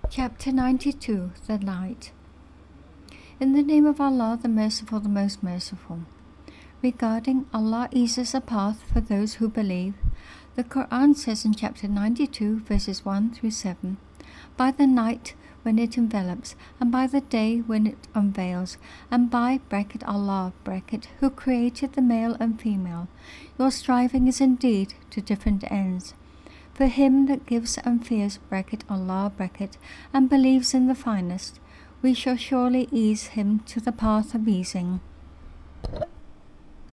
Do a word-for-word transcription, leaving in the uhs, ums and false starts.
Chapter ninety-two. The Light. In the name of Allah, the Merciful, the Most Merciful. Regarding Allah eases a path for those who believe, the Quran says in chapter ninety-two, verses one through seven, by the night when it envelops, and by the day when it unveils, and by bracket Allah bracket, who created the male and female, your striving is indeed to different ends. For him that gives and fears bracket Allah bracket, and believes in the finest, we shall surely ease him to the path of easing.